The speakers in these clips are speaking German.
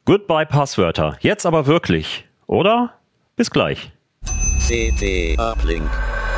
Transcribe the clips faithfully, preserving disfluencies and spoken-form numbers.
Goodbye Passwörter. Jetzt aber wirklich, oder? Bis gleich. C T Uplink.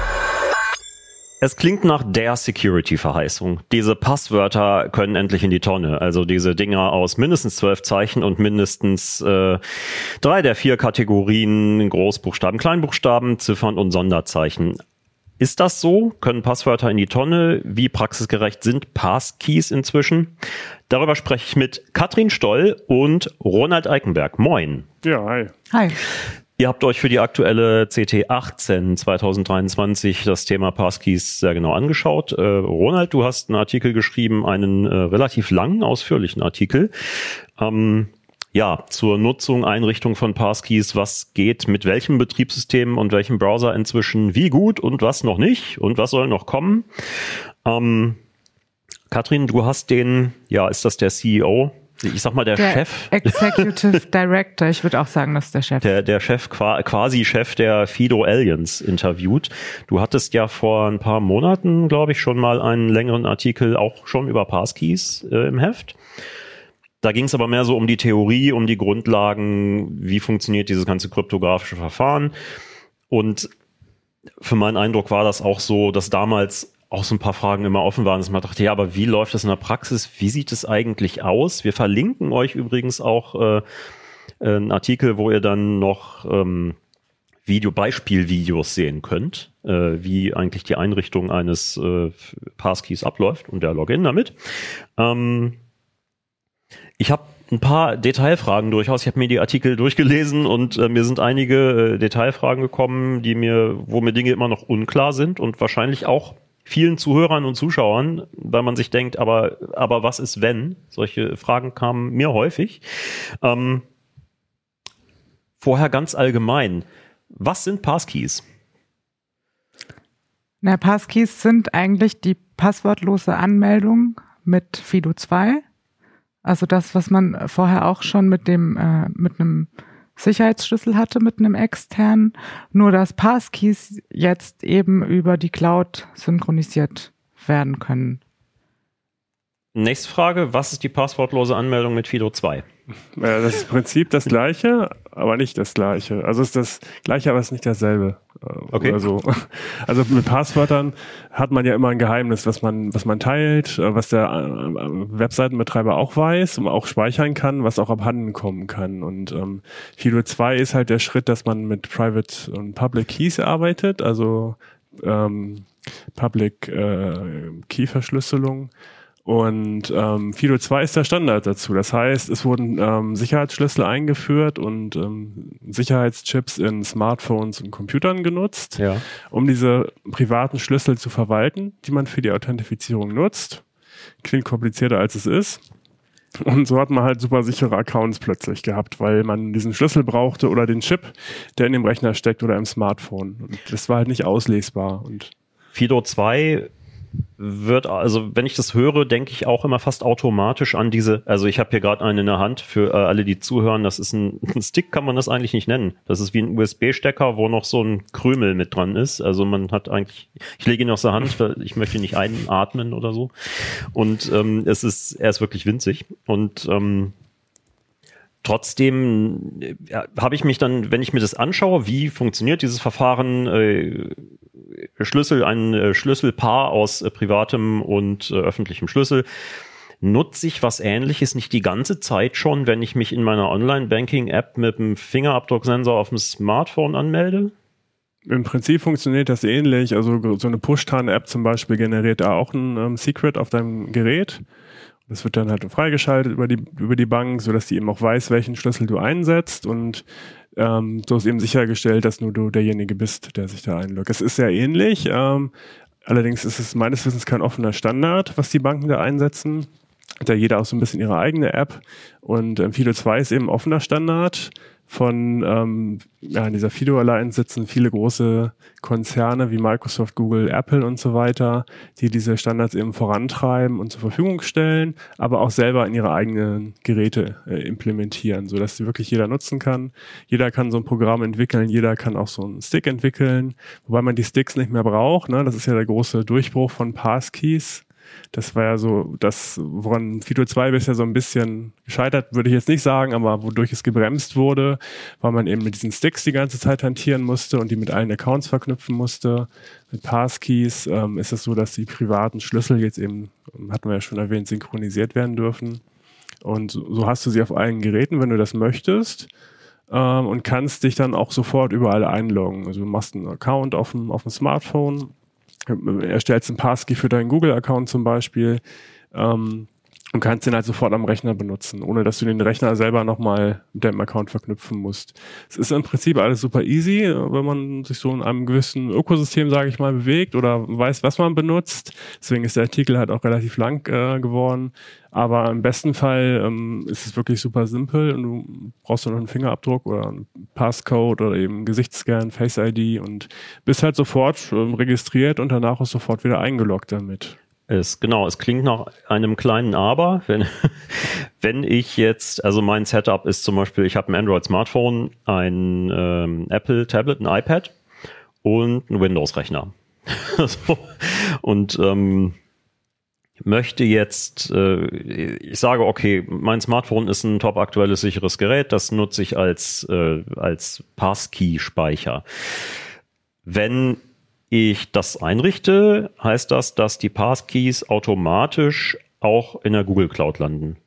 Es klingt nach der Security-Verheißung. Diese Passwörter können endlich in die Tonne. Also diese Dinger aus mindestens zwölf Zeichen und mindestens äh, drei der vier Kategorien Großbuchstaben, Kleinbuchstaben, Ziffern und Sonderzeichen. Ist das so? Können Passwörter in die Tonne? Wie praxisgerecht sind Passkeys inzwischen? Darüber spreche ich mit Katrin Stoll und Ronald Eikenberg. Moin. Ja, hi. Hi. Ihr habt euch für die aktuelle C T achtzehn zwanzig dreiundzwanzig das Thema Passkeys sehr genau angeschaut. Äh, Ronald, du hast einen Artikel geschrieben, einen äh, relativ langen, ausführlichen Artikel. Ähm, ja, zur Nutzung, Einrichtung von Passkeys, was geht mit welchem Betriebssystem und welchem Browser inzwischen wie gut und was noch nicht und was soll noch kommen. Ähm, Katrin, du hast den, ja, ist das der C E O? Ich sag mal, der, der Chef. Executive Director, ich würde auch sagen, das ist der Chef. Der, der Chef, quasi Chef der Fido Aliens interviewt. Du hattest ja vor ein paar Monaten, glaube ich, schon mal einen längeren Artikel auch schon über Passkeys äh, im Heft. Da ging es aber mehr so um die Theorie, um die Grundlagen, wie funktioniert dieses ganze kryptografische Verfahren. Und für meinen Eindruck war das auch so, dass damals auch so ein paar Fragen immer offen waren, dass man dachte, ja, aber wie läuft das in der Praxis? Wie sieht es eigentlich aus? Wir verlinken euch übrigens auch äh, einen Artikel, wo ihr dann noch ähm, Video, Beispielvideos sehen könnt, äh, wie eigentlich die Einrichtung eines äh, Passkeys abläuft und der Login damit. Ähm, ich habe ein paar Detailfragen durchaus. Ich habe mir die Artikel durchgelesen und äh, mir sind einige äh, Detailfragen gekommen, die mir, wo mir Dinge immer noch unklar sind und wahrscheinlich auch vielen Zuhörern und Zuschauern, weil man sich denkt, aber, aber was ist wenn? Solche Fragen kamen mir häufig. Ähm, vorher ganz allgemein. Was sind Passkeys? Na, Passkeys sind eigentlich die passwortlose Anmeldung mit Fido zwei. Also das, was man vorher auch schon mit dem, äh, mit einem Sicherheitsschlüssel hatte, mit einem externen, nur dass Passkeys jetzt eben über die Cloud synchronisiert werden können. Nächste Frage, was ist die passwortlose Anmeldung mit Fido zwei? Ja, das ist im Prinzip das Gleiche, aber nicht das Gleiche. Also es ist das Gleiche, aber es ist nicht dasselbe. Okay. Also, also mit Passwörtern hat man ja immer ein Geheimnis, was man, was man teilt, was der Webseitenbetreiber auch weiß und auch speichern kann, was auch abhanden kommen kann. Und ähm, Fido zwei ist halt der Schritt, dass man mit Private und Public Keys arbeitet, also ähm, Public äh, Key Verschlüsselung. Und ähm, Fido zwei ist der Standard dazu. Das heißt, es wurden ähm, Sicherheitsschlüssel eingeführt und ähm, Sicherheitschips in Smartphones und Computern genutzt, ja, um diese privaten Schlüssel zu verwalten, die man für die Authentifizierung nutzt. Klingt komplizierter, als es ist. Und so hat man halt super sichere Accounts plötzlich gehabt, weil man diesen Schlüssel brauchte oder den Chip, der in dem Rechner steckt oder im Smartphone. Und das war halt nicht auslesbar. Und Fido zwei wird, also wenn ich das höre, denke ich auch immer fast automatisch an diese, also ich habe hier gerade einen in der Hand, für äh, alle, die zuhören, das ist ein, ein Stick, kann man das eigentlich nicht nennen. Das ist wie ein U S B-Stecker, wo noch so ein Krümel mit dran ist. Also man hat eigentlich, ich lege ihn aus der Hand, weil ich möchte nicht einatmen oder so. Und ähm, es ist, er ist wirklich winzig. Und ähm, trotzdem ja, habe ich mich dann, wenn ich mir das anschaue, wie funktioniert dieses Verfahren, äh, Schlüssel, ein äh, Schlüsselpaar aus äh, privatem und äh, öffentlichem Schlüssel, nutze ich was Ähnliches nicht die ganze Zeit schon, wenn ich mich in meiner Online-Banking-App mit dem Fingerabdrucksensor auf dem Smartphone anmelde? Im Prinzip funktioniert das ähnlich. Also so eine Push-Tarn-App zum Beispiel generiert da auch ein ähm, Secret auf deinem Gerät. Das wird dann halt freigeschaltet über die, über die Bank, sodass die eben auch weiß, welchen Schlüssel du einsetzt, und ähm, so ist eben sichergestellt, dass nur du derjenige bist, der sich da einloggt. Es ist sehr ähnlich, ähm, allerdings ist es meines Wissens kein offener Standard, was die Banken da einsetzen. Hat ja jeder auch so ein bisschen ihre eigene App, und ähm, Fido zwei ist eben offener Standard. Von ähm, ja, in dieser Fido Alliance sitzen viele große Konzerne wie Microsoft, Google, Apple und so weiter, die diese Standards eben vorantreiben und zur Verfügung stellen, aber auch selber in ihre eigenen Geräte äh, implementieren, sodass sie wirklich jeder nutzen kann. Jeder kann so ein Programm entwickeln, jeder kann auch so einen Stick entwickeln, wobei man die Sticks nicht mehr braucht. Ne? Das ist ja der große Durchbruch von Passkeys. Das war ja so das, woran Fido zwei bisher so ein bisschen gescheitert, würde ich jetzt nicht sagen, aber wodurch es gebremst wurde, weil man eben mit diesen Sticks die ganze Zeit hantieren musste und die mit allen Accounts verknüpfen musste. Mit Passkeys ähm, ist es so, dass die privaten Schlüssel jetzt eben, hatten wir ja schon erwähnt, synchronisiert werden dürfen. Und so hast du sie auf allen Geräten, wenn du das möchtest. Ähm, und kannst dich dann auch sofort überall einloggen. Also du machst einen Account auf dem, auf dem Smartphone, erstellst einen Passkey für deinen Google-Account zum Beispiel ähm, und kannst den halt sofort am Rechner benutzen, ohne dass du den Rechner selber nochmal mit deinem Account verknüpfen musst. Es ist im Prinzip alles super easy, wenn man sich so in einem gewissen Ökosystem, sage ich mal, bewegt oder weiß, was man benutzt. Deswegen ist der Artikel halt auch relativ lang äh, geworden. Aber im besten Fall ähm, ist es wirklich super simpel und du brauchst nur noch einen Fingerabdruck oder einen Passcode oder eben Gesichtsscan, Face I D und bist halt sofort ähm, registriert und danach auch sofort wieder eingeloggt damit. Es, genau, es klingt nach einem kleinen Aber. Wenn, wenn ich jetzt, also mein Setup ist zum Beispiel, ich habe ein Android-Smartphone, ein ähm, Apple-Tablet, ein iPad und einen Windows-Rechner. so, und ähm, möchte jetzt, äh, ich sage, okay, mein Smartphone ist ein top aktuelles, sicheres Gerät, das nutze ich als, äh, als Passkey-Speicher. Wenn ich das einrichte, heißt das, dass die Passkeys automatisch auch in der Google Cloud landen.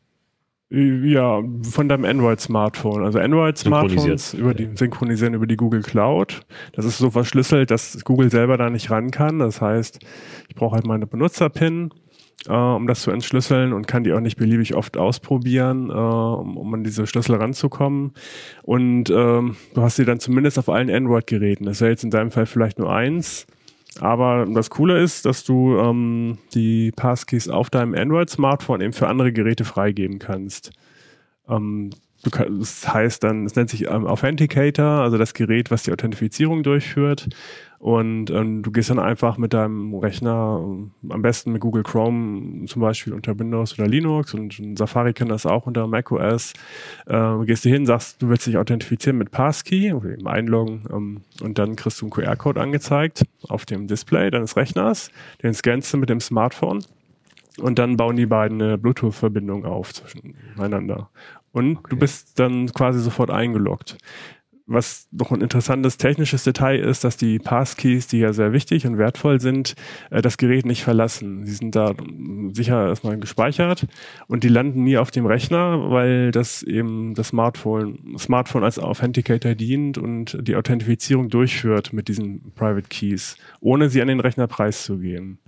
Ja, von deinem Android-Smartphone. Also Android-Smartphones über die, synchronisieren über die Google Cloud. Das ist so verschlüsselt, dass Google selber da nicht ran kann. Das heißt, ich brauche halt meine Benutzer-Pin, äh, um das zu entschlüsseln und kann die auch nicht beliebig oft ausprobieren, äh, um, um an diese Schlüssel ranzukommen. Und ähm, du hast sie dann zumindest auf allen Android-Geräten. Das wäre jetzt in deinem Fall vielleicht nur eins. Aber das Coole ist, dass du ähm, die Passkeys auf deinem Android-Smartphone eben für andere Geräte freigeben kannst. Ähm, du kann, das heißt dann, es nennt sich ähm, Authenticator, also das Gerät, was die Authentifizierung durchführt. Und ähm, du gehst dann einfach mit deinem Rechner, ähm, am besten mit Google Chrome, zum Beispiel unter Windows oder Linux, und Safari kann das auch unter macOS, äh, gehst du hin, sagst, du willst dich authentifizieren mit Passkey, oder eben einloggen, ähm, und dann kriegst du einen Q R-Code angezeigt auf dem Display deines Rechners, den scannst du mit dem Smartphone und dann bauen die beiden eine Bluetooth-Verbindung auf zwischeneinander. Und okay, du bist dann quasi sofort eingeloggt. Was noch ein interessantes technisches Detail ist, dass die Passkeys, die ja sehr wichtig und wertvoll sind, das Gerät nicht verlassen. Sie sind da sicher erstmal gespeichert und die landen nie auf dem Rechner, weil das eben das Smartphone, Smartphone als Authenticator dient und die Authentifizierung durchführt mit diesen Private Keys, ohne sie an den Rechner preiszugeben.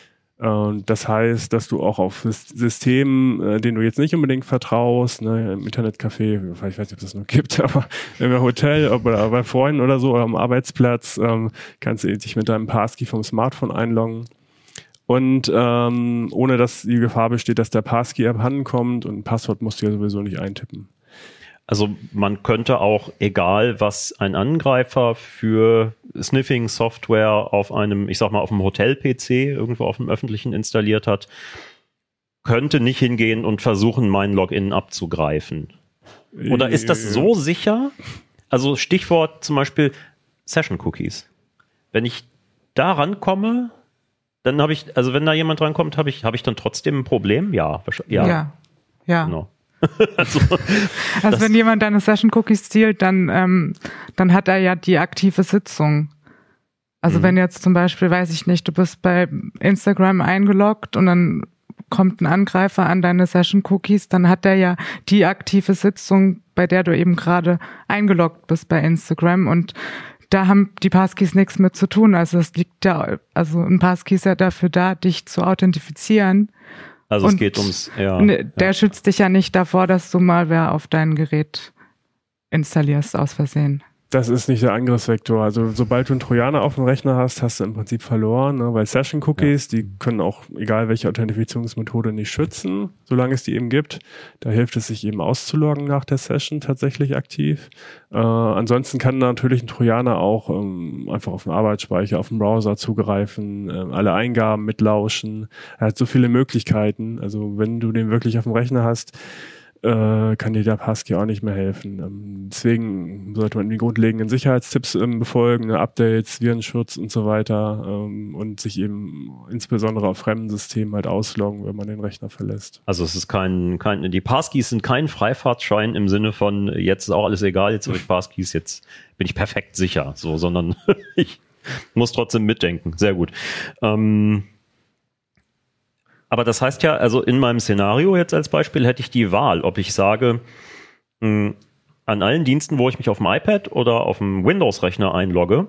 Und das heißt, dass du auch auf Systemen, äh, denen du jetzt nicht unbedingt vertraust, ne, im Internetcafé, ich weiß nicht, ob das noch gibt, aber im Hotel oder bei Freunden oder so oder am Arbeitsplatz, ähm, kannst du dich mit deinem Passkey vom Smartphone einloggen. Und ähm, ohne dass die Gefahr besteht, dass der Passkey abhanden kommt, und ein Passwort musst du ja sowieso nicht eintippen. Also man könnte auch, egal was ein Angreifer für Sniffing-Software auf einem, ich sag mal, auf einem Hotel-P C irgendwo auf dem öffentlichen installiert hat, könnte nicht hingehen und versuchen, mein Login abzugreifen. Oder ist das so sicher? Also Stichwort zum Beispiel Session-Cookies. Wenn ich da rankomme, dann habe ich, also wenn da jemand rankommt, habe ich, habe ich dann trotzdem ein Problem? Ja, ja. Ja. ja. Genau. also, also wenn jemand deine Session-Cookies zielt, dann, ähm, dann hat er ja die aktive Sitzung. Also mhm. wenn jetzt zum Beispiel, weiß ich nicht, du bist bei Instagram eingeloggt und dann kommt ein Angreifer an deine Session-Cookies, dann hat er ja die aktive Sitzung, bei der du eben gerade eingeloggt bist bei Instagram, und da haben die Passkeys nichts mit zu tun. Also es liegt ja, also ein Passkey ist ja dafür da, dich zu authentifizieren. Also und es geht ums, ja. Der ja. schützt dich ja nicht davor, dass du Malware auf dein Gerät installierst aus Versehen. Das ist nicht der Angriffsvektor. Also sobald du einen Trojaner auf dem Rechner hast, hast du im Prinzip verloren, ne? Weil Session-Cookies, ja. die können auch, egal welche Authentifizierungsmethode, nicht schützen, solange es die eben gibt. Da hilft es, sich eben auszuloggen nach der Session tatsächlich aktiv. Äh, ansonsten kann natürlich ein Trojaner auch ähm, einfach auf den Arbeitsspeicher, auf den Browser zugreifen, äh, alle Eingaben mitlauschen. Er hat so viele Möglichkeiten. Also wenn du den wirklich auf dem Rechner hast, äh, kann dir der Passkey auch nicht mehr helfen. Ähm, deswegen sollte man die grundlegenden Sicherheitstipps ähm, befolgen, ne, Updates, Virenschutz und so weiter ähm, und sich eben insbesondere auf fremden Systemen halt ausloggen, wenn man den Rechner verlässt. Also es ist kein, kein die Passkeys sind kein Freifahrtschein im Sinne von jetzt ist auch alles egal, jetzt habe ich Passkeys, jetzt bin ich perfekt sicher, so, sondern ich muss trotzdem mitdenken. Sehr gut. Ähm, aber das heißt ja, also in meinem Szenario jetzt als Beispiel hätte ich die Wahl, ob ich sage, mh, an allen Diensten, wo ich mich auf dem iPad oder auf dem Windows-Rechner einlogge,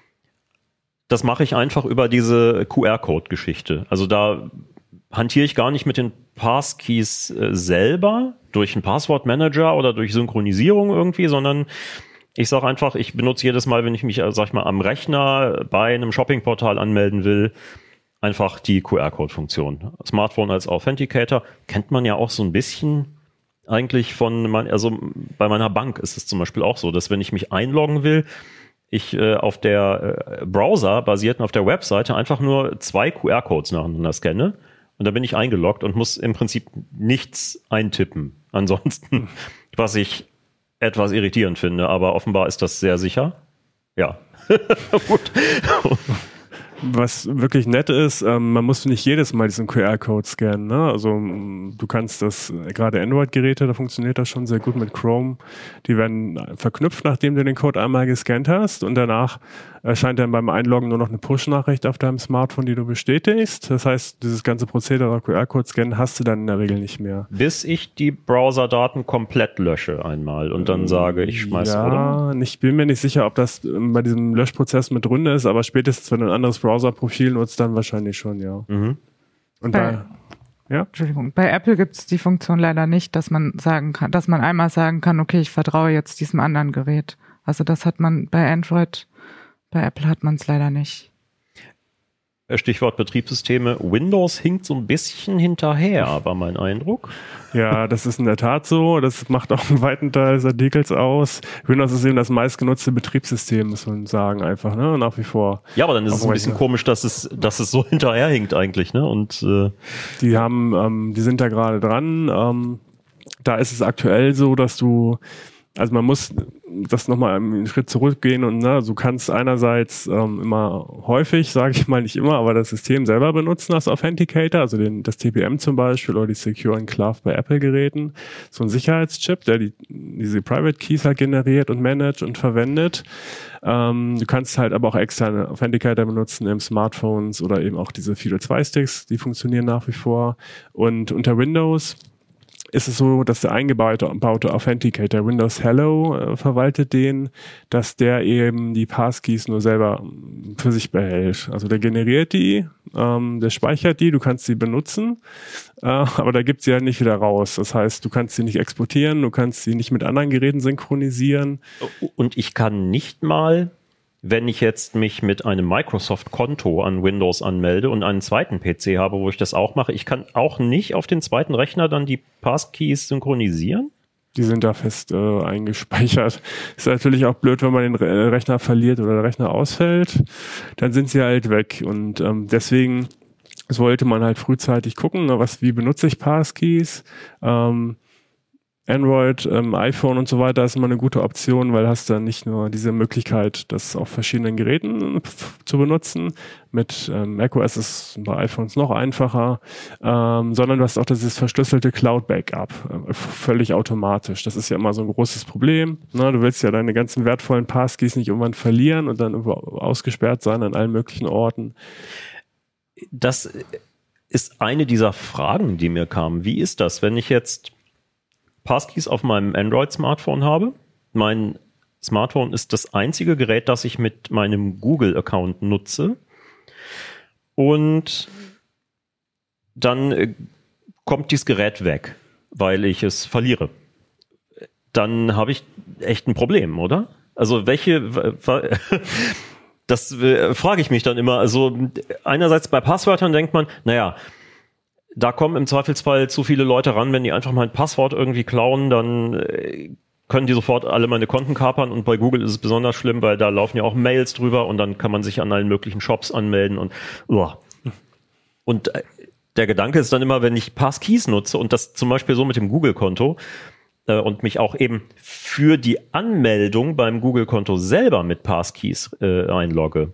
das mache ich einfach über diese Q R-Code-Geschichte. Also da hantiere ich gar nicht mit den Passkeys äh, selber durch einen Passwortmanager oder durch Synchronisierung irgendwie, sondern ich sage einfach, ich benutze jedes Mal, wenn ich mich, sag ich mal, am Rechner bei einem Shoppingportal anmelden will, einfach die Q R-Code-Funktion. Smartphone als Authenticator kennt man ja auch so ein bisschen eigentlich von, mein, also bei meiner Bank ist es zum Beispiel auch so, dass wenn ich mich einloggen will, ich äh, auf der äh, Browser basierten auf der Webseite einfach nur zwei Q R-Codes nacheinander scanne und da bin ich eingeloggt und muss im Prinzip nichts eintippen. Ansonsten, was ich etwas irritierend finde, aber offenbar ist das sehr sicher. Ja. Gut. Was wirklich nett ist, ähm, man muss nicht jedes Mal diesen Q R-Code scannen. Ne? Also du kannst das, gerade Android-Geräte, da funktioniert das schon sehr gut mit Chrome. Die werden verknüpft, nachdem du den Code einmal gescannt hast und danach erscheint dann beim Einloggen nur noch eine Push-Nachricht auf deinem Smartphone, die du bestätigst. Das heißt, dieses ganze Prozedere Q R-Code-Scannen hast du dann in der Regel nicht mehr. Bis ich die Browser-Daten komplett lösche einmal und dann sage, ich schmeiße, ja, oder? Ich bin mir nicht sicher, ob das bei diesem Löschprozess mit drin ist, aber spätestens, wenn du ein anderes Browser-Profil nutzt, dann wahrscheinlich schon, ja. Mhm. Und bei, bei, ja? Entschuldigung, bei Apple gibt es die Funktion leider nicht, dass man sagen kann, dass man einmal sagen kann, okay, ich vertraue jetzt diesem anderen Gerät. Also das hat man bei Android, bei Apple hat man es leider nicht. Stichwort Betriebssysteme. Windows hinkt so ein bisschen hinterher, war mein Eindruck. Ja, das ist in der Tat so. Das macht auch einen weiten Teil des Artikels aus. Windows ist eben das meistgenutzte Betriebssystem, muss man sagen, einfach, ne? Nach wie vor. Ja, aber dann ist Auch es ein bisschen heute. komisch, dass es, dass es so hinterherhinkt eigentlich, ne? Und äh, Die haben, ähm, die sind da gerade dran. Ähm, da ist es aktuell so, dass du, also man muss das nochmal einen Schritt zurückgehen und ne, du kannst einerseits ähm, immer häufig, sage ich mal nicht immer, aber das System selber benutzen als Authenticator, also den, das T P M zum Beispiel oder die Secure Enclave bei Apple-Geräten, so ein Sicherheitschip, der die, diese Private Keys halt generiert und managt und verwendet. Ähm, du kannst halt aber auch externe Authenticator benutzen im Smartphones oder eben auch diese FIDO zwei Sticks, die funktionieren nach wie vor. Und unter Windows ist es so, dass der eingebaute baute Authenticator Windows Hello äh, verwaltet den, dass der eben die Passkeys nur selber für sich behält. Also der generiert die, ähm, der speichert die, du kannst sie benutzen, äh, aber da gibt sie halt nicht wieder raus. Das heißt, du kannst sie nicht exportieren, du kannst sie nicht mit anderen Geräten synchronisieren. und ich kann nicht mal, wenn ich jetzt mich mit einem Microsoft-Konto an Windows anmelde und einen zweiten P C habe, wo ich das auch mache, ich kann auch nicht auf den zweiten Rechner dann die Passkeys synchronisieren? Die sind da fest äh, eingespeichert. Ist natürlich auch blöd, wenn man den Re- Rechner verliert oder der Rechner ausfällt. Dann sind sie halt weg. Und ähm, deswegen sollte man halt frühzeitig gucken, na, was, wie benutze ich Passkeys. Ähm, Android, ähm, iPhone und so weiter ist immer eine gute Option, weil du hast dann nicht nur diese Möglichkeit, das auf verschiedenen Geräten f- zu benutzen. Mit ähm, macOS ist es bei iPhones noch einfacher, ähm, sondern du hast auch dieses verschlüsselte Cloud-Backup, äh, f- völlig automatisch. Das ist ja immer so ein großes Problem. Ne? Du willst ja deine ganzen wertvollen Passkeys nicht irgendwann verlieren und dann irgendwo ausgesperrt sein an allen möglichen Orten. Das ist eine dieser Fragen, die mir kamen. Wie ist das, wenn ich jetzt Passkeys auf meinem Android-Smartphone habe? Mein Smartphone ist das einzige Gerät, das ich mit meinem Google-Account nutze. Und dann äh, kommt dieses Gerät weg, weil ich es verliere. Dann habe ich echt ein Problem, oder? Also welche... w- Das äh, frage ich mich dann immer. Also einerseits bei Passwörtern denkt man, naja, da kommen im Zweifelsfall zu viele Leute ran, wenn die einfach mein Passwort irgendwie klauen, dann äh, können die sofort alle meine Konten kapern und bei Google ist es besonders schlimm, weil da laufen ja auch Mails drüber und dann kann man sich an allen möglichen Shops anmelden und uah. Und äh, der Gedanke ist dann immer, wenn ich Passkeys nutze und das zum Beispiel so mit dem Google-Konto äh, und mich auch eben für die Anmeldung beim Google-Konto selber mit Passkeys äh, einlogge,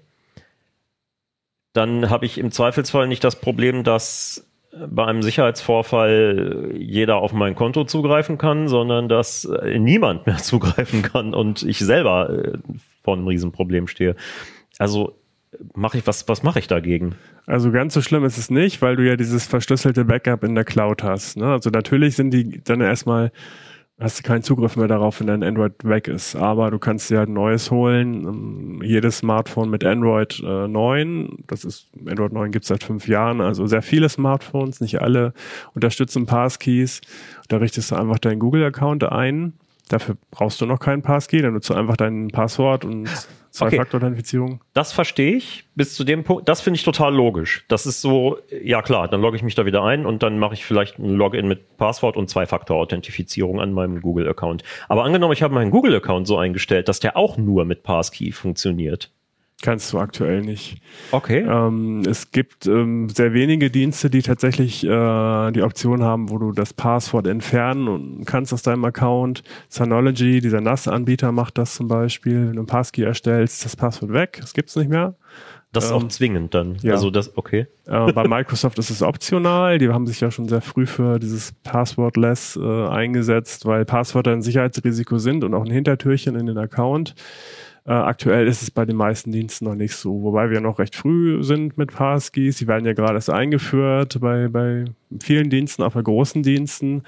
dann habe ich im Zweifelsfall nicht das Problem, dass bei einem Sicherheitsvorfall jeder auf mein Konto zugreifen kann, sondern dass äh, niemand mehr zugreifen kann und ich selber äh, vor einem Riesenproblem stehe. Also mache ich was, was mache ich dagegen? Also ganz so schlimm ist es nicht, weil du ja dieses verschlüsselte Backup in der Cloud hast. Ne? Also natürlich sind die dann erstmal, hast du keinen Zugriff mehr darauf, wenn dein Android weg ist. Aber du kannst dir halt ein neues holen. Um, jedes Smartphone mit Android äh, neun, das ist, Android neun gibt es seit fünf Jahren, also sehr viele Smartphones, nicht alle, unterstützen Passkeys. Da richtest du einfach deinen Google-Account ein. Dafür brauchst du noch keinen Passkey, dann nutzt du einfach dein Passwort und Zwei-Faktor-Authentifizierung. Okay. Das verstehe ich bis zu dem Punkt. Das finde ich total logisch. Das ist so, ja klar, dann logge ich mich da wieder ein und dann mache ich vielleicht ein Login mit Passwort und Zwei-Faktor-Authentifizierung an meinem Google-Account. Aber angenommen, ich habe meinen Google-Account so eingestellt, dass der auch nur mit Passkey funktioniert. Kannst du aktuell nicht. Okay. Ähm, es gibt ähm, sehr wenige Dienste, die tatsächlich äh, die Option haben, wo du das Passwort entfernen kannst aus deinem Account. Synology, dieser N A S-Anbieter, macht das zum Beispiel. Wenn du ein Passkey erstellst, ist das Passwort weg. Das gibt's nicht mehr. Das ist ähm, auch zwingend dann. Ja. Also das, okay. Äh, bei Microsoft ist es optional. Die haben sich ja schon sehr früh für dieses Passwordless äh, eingesetzt, weil Passwörter ein Sicherheitsrisiko sind und auch ein Hintertürchen in den Account. Äh, aktuell ist es bei den meisten Diensten noch nicht so, wobei wir noch recht früh sind mit Passkeys. Die werden ja gerade erst eingeführt bei, bei vielen Diensten, auch bei großen Diensten.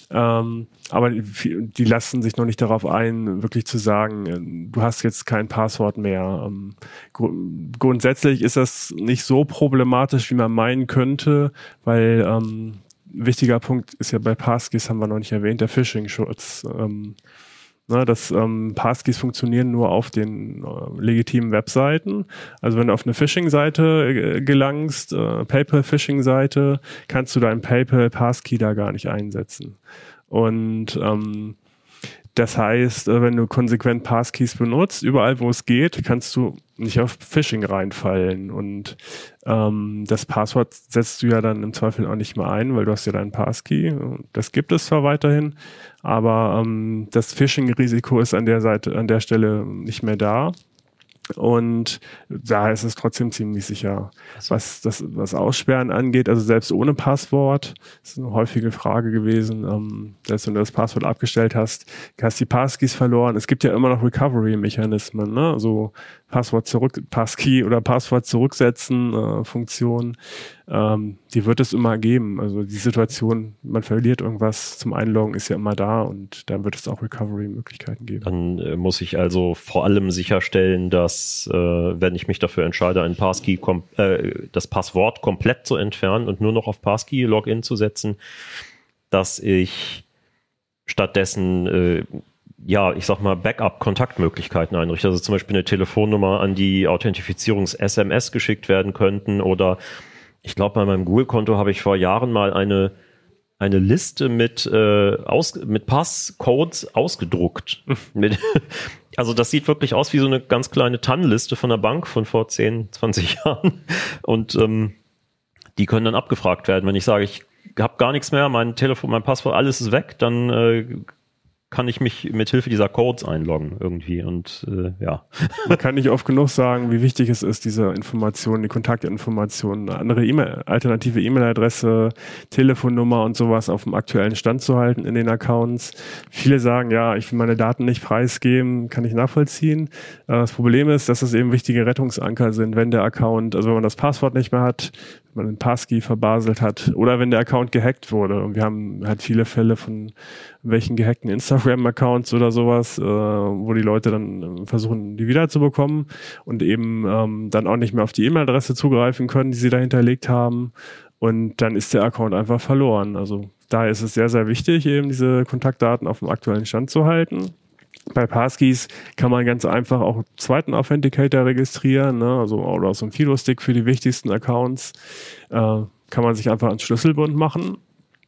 Ähm, aber die, die lassen sich noch nicht darauf ein, wirklich zu sagen, du hast jetzt kein Passwort mehr. Ähm, gru- grundsätzlich ist das nicht so problematisch, wie man meinen könnte, weil ähm, ein wichtiger Punkt ist ja bei Passkeys, haben wir noch nicht erwähnt, der Phishing-Schutz. Ähm, Ne, dass ähm, Passkeys funktionieren nur auf den äh, legitimen Webseiten. Also wenn du auf eine Phishing-Seite äh, gelangst, äh, PayPal-Phishing-Seite, kannst du deinen PayPal-Passkey da gar nicht einsetzen. Und ähm, das heißt, äh, wenn du konsequent Passkeys benutzt, überall wo es geht, kannst du nicht auf Phishing reinfallen. Und ähm, das Passwort setzt du ja dann im Zweifel auch nicht mehr ein, weil du hast ja deinen Passkey. Das gibt es zwar weiterhin, aber ähm, das Phishing-Risiko ist an der Seite, an der Stelle nicht mehr da. Und da ist es trotzdem ziemlich sicher. Also, was das was Aussperren angeht, also selbst ohne Passwort, ist eine häufige Frage gewesen, ähm, selbst wenn du das Passwort abgestellt hast, hast die Passkeys verloren. Es gibt ja immer noch Recovery-Mechanismen, ne? Also Passwort zurück, Passkey oder Passwort zurücksetzen, äh, Funktion, ähm, die wird es immer geben. Also die Situation, man verliert irgendwas zum Einloggen, ist ja immer da und da wird es auch Recovery-Möglichkeiten geben. Dann äh, muss ich also vor allem sicherstellen, dass, äh, wenn ich mich dafür entscheide, ein Passkey kom- äh, das Passwort komplett zu entfernen und nur noch auf Passkey-Login zu setzen, dass ich stattdessen äh, ja, ich sag mal, Backup-Kontaktmöglichkeiten einrichten. Also zum Beispiel eine Telefonnummer, an die Authentifizierungs-S M S geschickt werden könnten. Oder ich glaube, bei meinem Google-Konto habe ich vor Jahren mal eine, eine Liste mit, äh, aus, mit Passcodes ausgedruckt. mit, also das sieht wirklich aus wie so eine ganz kleine T A N-Liste von der Bank von vor zehn, zwanzig Jahren. Und ähm, die können dann abgefragt werden. Wenn ich sage, ich habe gar nichts mehr, mein Telefon, mein Passwort, alles ist weg, dann äh, kann ich mich mit Hilfe dieser Codes einloggen irgendwie und äh, ja. Man kann nicht oft genug sagen, wie wichtig es ist, diese Informationen, die Kontaktinformationen, eine andere E-Mail, alternative E-Mail-Adresse, Telefonnummer und sowas auf dem aktuellen Stand zu halten in den Accounts. Viele sagen, ja, ich will meine Daten nicht preisgeben, kann ich nachvollziehen. Das Problem ist, dass es eben wichtige Rettungsanker sind, wenn der Account, also wenn man das Passwort nicht mehr hat, wenn man den Passkey verbaselt hat oder wenn der Account gehackt wurde. Und wir haben halt viele Fälle von welchen gehackten Instagram-Accounts oder sowas, äh, wo die Leute dann versuchen, die wiederzubekommen und eben ähm, dann auch nicht mehr auf die E-Mail-Adresse zugreifen können, die sie da hinterlegt haben. Und dann ist der Account einfach verloren. Also daher ist es sehr, sehr wichtig, eben diese Kontaktdaten auf dem aktuellen Stand zu halten. Bei Passkeys kann man ganz einfach auch einen zweiten Authenticator registrieren, ne? Also oder so ein Fido-Stick für die wichtigsten Accounts. Äh, kann man sich einfach ans Schlüsselbund machen.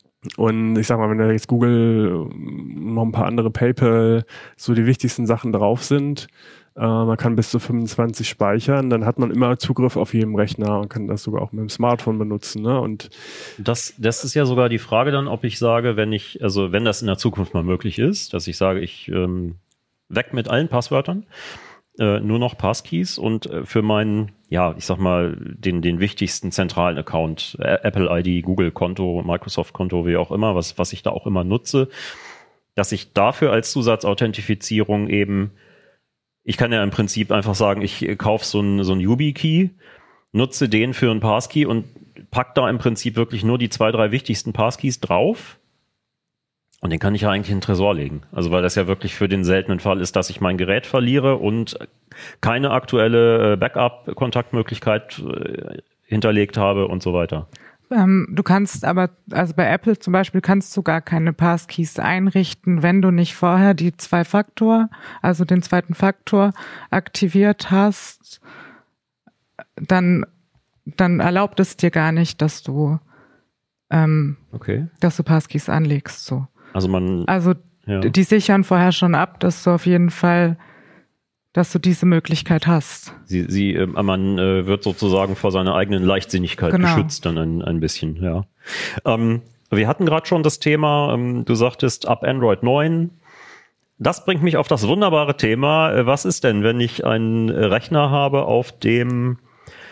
Und ich sag mal, wenn da jetzt Google, noch ein paar andere PayPal, so die wichtigsten Sachen drauf sind, Äh, man kann bis zu fünfundzwanzig speichern. Dann hat man immer Zugriff auf jedem Rechner und kann das sogar auch mit dem Smartphone benutzen. Ne? Und das, das ist ja sogar die Frage dann, ob ich sage, wenn ich, also wenn das in der Zukunft mal möglich ist, dass ich sage, ich ähm, weg mit allen Passwörtern, äh, nur noch Passkeys und äh, für meinen, ja, ich sag mal, den, den wichtigsten zentralen Account, äh, Apple I D, Google-Konto, Microsoft-Konto, wie auch immer, was, was ich da auch immer nutze, dass ich dafür als Zusatzauthentifizierung eben, ich kann ja im Prinzip einfach sagen, ich kaufe so einen so einen YubiKey, nutze den für einen Passkey und pack da im Prinzip wirklich nur die zwei, drei wichtigsten Passkeys drauf. Und den kann ich ja eigentlich in den Tresor legen. Also weil das ja wirklich für den seltenen Fall ist, dass ich mein Gerät verliere und keine aktuelle Backup-Kontaktmöglichkeit hinterlegt habe und so weiter. Ähm, du kannst aber, also bei Apple zum Beispiel kannst du gar keine Passkeys einrichten, wenn du nicht vorher die Zwei-Faktor, also den zweiten Faktor aktiviert hast, dann, dann erlaubt es dir gar nicht, dass du, ähm, okay. dass du Passkeys anlegst, so. Also man, also ja. die sichern vorher schon ab, dass du auf jeden Fall, dass du diese Möglichkeit hast. Sie, sie, äh, man äh, wird sozusagen vor seiner eigenen Leichtsinnigkeit genau. geschützt dann ein, ein bisschen, ja. Ähm, wir hatten gerade schon das Thema, ähm, du sagtest ab Android neun. Das bringt mich auf das wunderbare Thema, äh, was ist denn, wenn ich einen Rechner habe, auf dem,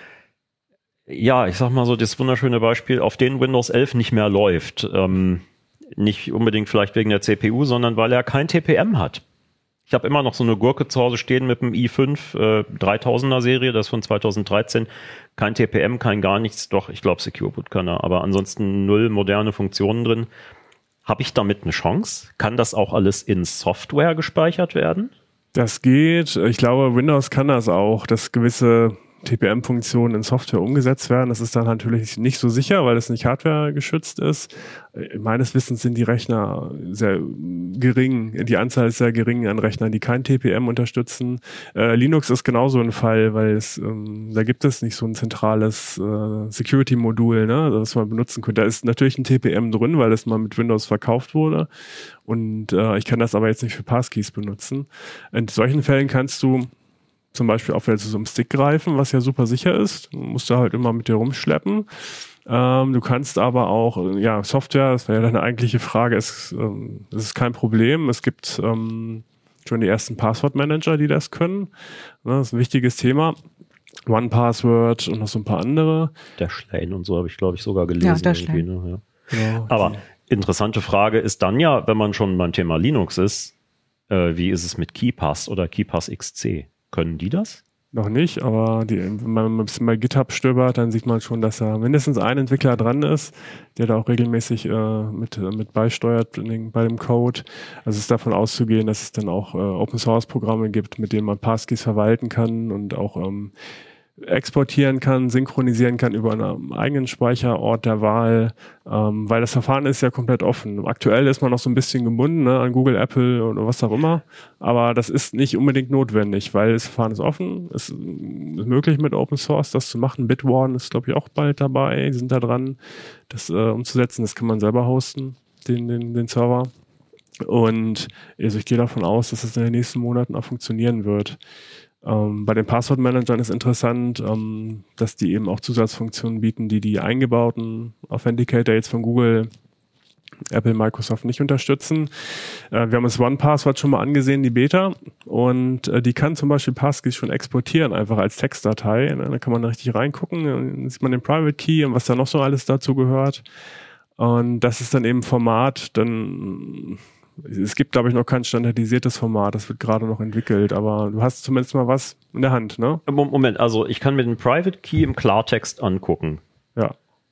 ja, ich sag mal so das wunderschöne Beispiel, auf dem Windows elf nicht mehr läuft. Ähm, nicht unbedingt vielleicht wegen der C P U, sondern weil er kein T P M hat. Ich habe immer noch so eine Gurke zu Hause stehen mit dem i fünf äh, dreitausender Serie, das von zweitausenddreizehn. Kein T P M, kein gar nichts. Doch, ich glaube Secure Boot kann er, aber ansonsten null moderne Funktionen drin. Habe ich damit eine Chance? Kann das auch alles in Software gespeichert werden? Das geht. Ich glaube, Windows kann das auch, dass gewisse T P M-Funktionen in Software umgesetzt werden. Das ist dann natürlich nicht so sicher, weil es nicht Hardware geschützt ist. Meines Wissens sind die Rechner sehr gering. Die Anzahl ist sehr gering an Rechnern, die kein T P M unterstützen. Äh, Linux ist genauso ein Fall, weil es ähm, da gibt es nicht so ein zentrales äh, Security-Modul, ne, das man benutzen könnte. Da ist natürlich ein T P M drin, weil das mal mit Windows verkauft wurde. Und äh, ich kann das aber jetzt nicht für Passkeys benutzen. In solchen Fällen kannst du zum Beispiel auch wieder zu so einem Stick greifen, was ja super sicher ist. Du musst da halt immer mit dir rumschleppen. Ähm, du kannst aber auch, ja, Software, das wäre ja deine eigentliche Frage, ist, ähm, das ist kein Problem. Es gibt ähm, schon die ersten Passwortmanager, die das können. Ja, das ist ein wichtiges Thema. one Password und noch so ein paar andere. Dashlane und so habe ich, glaube ich, sogar gelesen. Ja, Dashlane. Ne? Ja. Ja, aber interessante Frage ist dann ja, wenn man schon beim Thema Linux ist, äh, wie ist es mit KeePass oder KeePass X C? Können die das? Noch nicht, aber die, wenn man ein bisschen bei GitHub stöbert, dann sieht man schon, dass da mindestens ein Entwickler dran ist, der da auch regelmäßig äh, mit, mit beisteuert den, bei dem Code. Also es ist davon auszugehen, dass es dann auch äh, Open-Source-Programme gibt, mit denen man Passkeys verwalten kann und auch ähm, exportieren kann, synchronisieren kann über einen eigenen Speicherort der Wahl, ähm, weil das Verfahren ist ja komplett offen. Aktuell ist man noch so ein bisschen gebunden, ne, an Google, Apple oder was auch immer, aber das ist nicht unbedingt notwendig, weil das Verfahren ist offen, es ist möglich mit Open Source das zu machen. Bitwarden ist, glaube ich, auch bald dabei, die sind da dran, das äh, umzusetzen. Das kann man selber hosten, den, den, den Server. Und also ich gehe davon aus, dass es in den nächsten Monaten auch funktionieren wird. Ähm, bei den Passwortmanagern ist interessant, ähm, dass die eben auch Zusatzfunktionen bieten, die die eingebauten Authenticator jetzt von Google, Apple, Microsoft nicht unterstützen. Äh, wir haben das one Password schon mal angesehen, die Beta, und äh, die kann zum Beispiel Passkeys schon exportieren, einfach als Textdatei. Ne? Da kann man da richtig reingucken, dann sieht man den Private Key und was da noch so alles dazu gehört. Und das ist dann eben Format, dann es gibt, glaube ich, noch kein standardisiertes Format, das wird gerade noch entwickelt, aber du hast zumindest mal was in der Hand, ne? Moment, also ich kann mir den Private Key im Klartext angucken. Ja.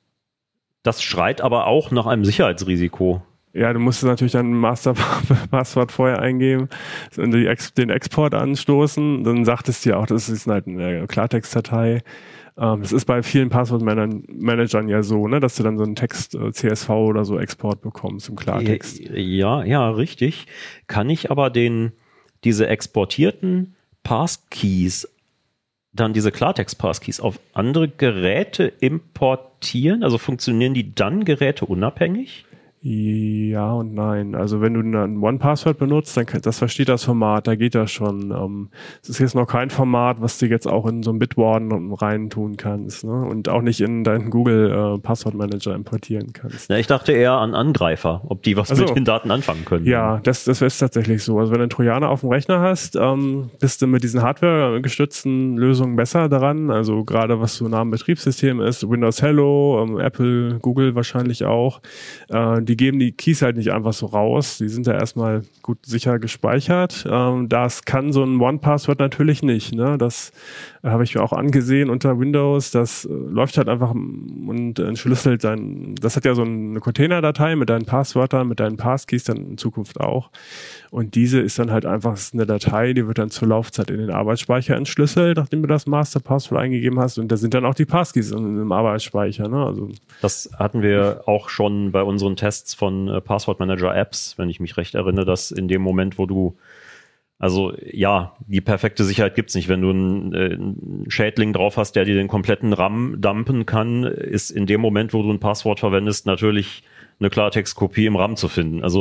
Das schreit aber auch nach einem Sicherheitsrisiko. Ja, du musst natürlich dein Master-Passwort vorher eingeben und den Export anstoßen, dann sagt es dir auch, das ist halt eine Klartextdatei. Das ist bei vielen Passwortmanagern ja so, ne, dass du dann so einen Text äh, C S V oder so Export bekommst im Klartext. Ja, ja, richtig. Kann ich aber den, diese exportierten Passkeys, dann diese Klartext-Passkeys auf andere Geräte importieren? Also funktionieren die dann geräteunabhängig? Ja und nein. Also wenn du ein One-Password benutzt, dann kann, das versteht das Format, da geht das schon. Ähm, es ist jetzt noch kein Format, was du jetzt auch in so ein Bitwarden rein tun kannst, ne? Und auch nicht in deinen Google äh, Passwortmanager importieren kannst. Ja, ich dachte eher an Angreifer, ob die was Also, mit den Daten anfangen können. Ja, das, das ist tatsächlich so. Also wenn du einen Trojaner auf dem Rechner hast, ähm, bist du mit diesen Hardware-gestützten Lösungen besser daran. Also gerade was so nah am Betriebssystem ist, Windows Hello, ähm, Apple, Google wahrscheinlich auch. Äh, die geben die Keys halt nicht einfach so raus. Die sind da erstmal gut sicher gespeichert. Ähm, das kann so ein One-Password natürlich nicht. Ne? Das äh, habe ich mir auch angesehen unter Windows. Das äh, läuft halt einfach und entschlüsselt sein. Das hat ja so eine Containerdatei mit deinen Passwörtern, mit deinen Passkeys dann in Zukunft auch. Und diese ist dann halt einfach ist eine Datei, die wird dann zur Laufzeit in den Arbeitsspeicher entschlüsselt, nachdem du das Master-Passwort eingegeben hast. Und da sind dann auch die Passkeys im Arbeitsspeicher. Ne? Also das hatten wir auch schon bei unseren Tests von äh, Passwortmanager-Apps, wenn ich mich recht erinnere, dass in dem Moment, wo du, also ja, die perfekte Sicherheit gibt's nicht. Wenn du einen, äh, einen Schädling drauf hast, der dir den kompletten RAM dumpen kann, ist in dem Moment, wo du ein Passwort verwendest, natürlich eine Klartextkopie im RAM zu finden. Also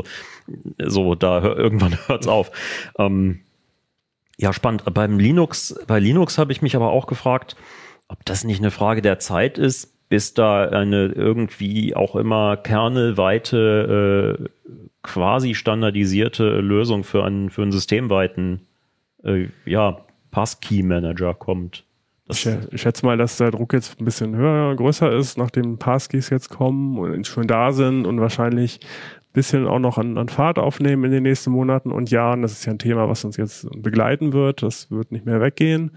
so, da hör, irgendwann hört's auf. Ähm, ja, spannend. Beim Linux, bei Linux habe ich mich aber auch gefragt, ob das nicht eine Frage der Zeit ist, bis da eine irgendwie auch immer kernelweite, äh, quasi standardisierte Lösung für einen, für einen systemweiten, äh, ja, Passkey-Manager kommt. Das ich, ich schätze mal, dass der Druck jetzt ein bisschen höher, größer ist, nachdem Passkeys jetzt kommen und schon da sind und wahrscheinlich ein bisschen auch noch an, an Fahrt aufnehmen in den nächsten Monaten und Jahren. Das ist ja ein Thema, was uns jetzt begleiten wird. Das wird nicht mehr weggehen.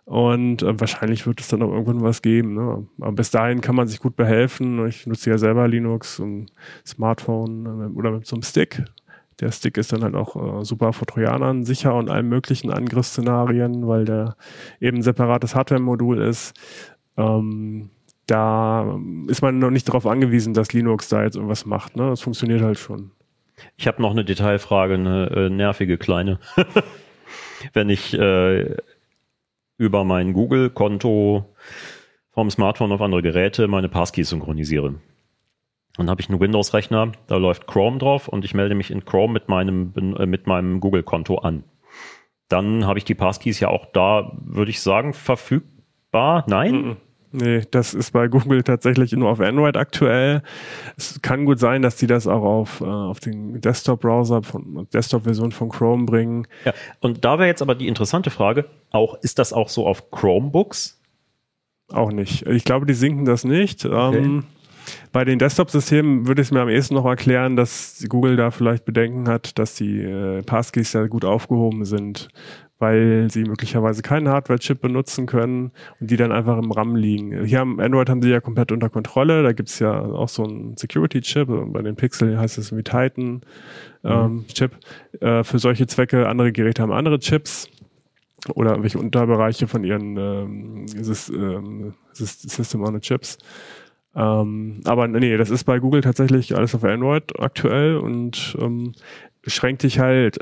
Und äh, wahrscheinlich wird es dann auch irgendwann was geben. Ne? Aber bis dahin kann man sich gut behelfen. Ich nutze ja selber Linux, ein Smartphone äh, oder mit so einem Stick. Der Stick ist dann halt auch äh, super vor Trojanern sicher und allen möglichen Angriffsszenarien, weil der eben ein separates Hardware-Modul ist. Ähm, da ist man noch nicht darauf angewiesen, dass Linux da jetzt irgendwas macht. Ne? Das funktioniert halt schon. Ich habe noch eine Detailfrage, eine äh, nervige kleine. Wenn ich äh, über mein Google-Konto vom Smartphone auf andere Geräte meine Passkeys synchronisiere. Dann habe ich einen Windows-Rechner, da läuft Chrome drauf und ich melde mich in Chrome mit meinem, äh, mit meinem Google-Konto an. Dann habe ich die Passkeys ja auch da, würde ich sagen, verfügbar. Nein? Mm-mm. Nee, das ist bei Google tatsächlich nur auf Android aktuell. Es kann gut sein, dass die das auch auf, äh, auf den Desktop-Browser, von Desktop-Version von Chrome bringen. Ja, und da wäre jetzt aber die interessante Frage, auch, ist das auch so auf Chromebooks? Auch nicht. Ich glaube, die sinken das nicht. Okay. Ähm, bei den Desktop-Systemen würde ich es mir am ehesten noch erklären, dass Google da vielleicht Bedenken hat, dass die äh, Passkeys ja gut aufgehoben sind, weil sie möglicherweise keinen Hardware-Chip benutzen können und die dann einfach im RAM liegen. Hier am Android haben sie ja komplett unter Kontrolle, da gibt es ja auch so einen Security-Chip, bei den Pixel heißt es wie Titan ähm, mhm. Chip. Äh, für solche Zwecke, andere Geräte haben andere Chips oder irgendwelche Unterbereiche von ihren ähm, ähm, System on the Chips. Ähm, aber nee, das ist bei Google tatsächlich alles auf Android aktuell und ähm, schränkt dich halt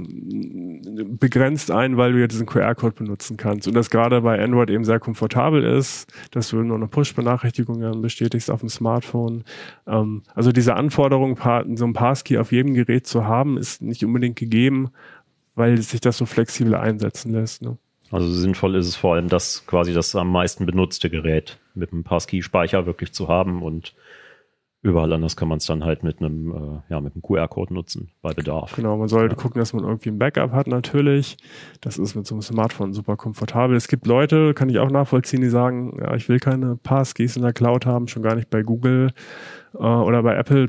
ähm, begrenzt ein, weil du ja diesen Q R-Code benutzen kannst. Und das gerade bei Android eben sehr komfortabel ist, dass du nur eine Push-Benachrichtigung dann bestätigst auf dem Smartphone. Ähm, also diese Anforderung, so ein Passkey auf jedem Gerät zu haben, ist nicht unbedingt gegeben, weil sich das so flexibel einsetzen lässt. Ne? Also sinnvoll ist es vor allem, das quasi das am meisten benutzte Gerät mit einem Passkey-Speicher wirklich zu haben und überall anders kann man es dann halt mit einem, äh, ja, mit einem Q R-Code nutzen, bei Bedarf. Genau, man sollte ja. gucken, dass man irgendwie ein Backup hat natürlich. Das ist mit so einem Smartphone super komfortabel. Es gibt Leute, kann ich auch nachvollziehen, die sagen, ja, ich will keine Passkeys in der Cloud haben, schon gar nicht bei Google äh, oder bei Apple.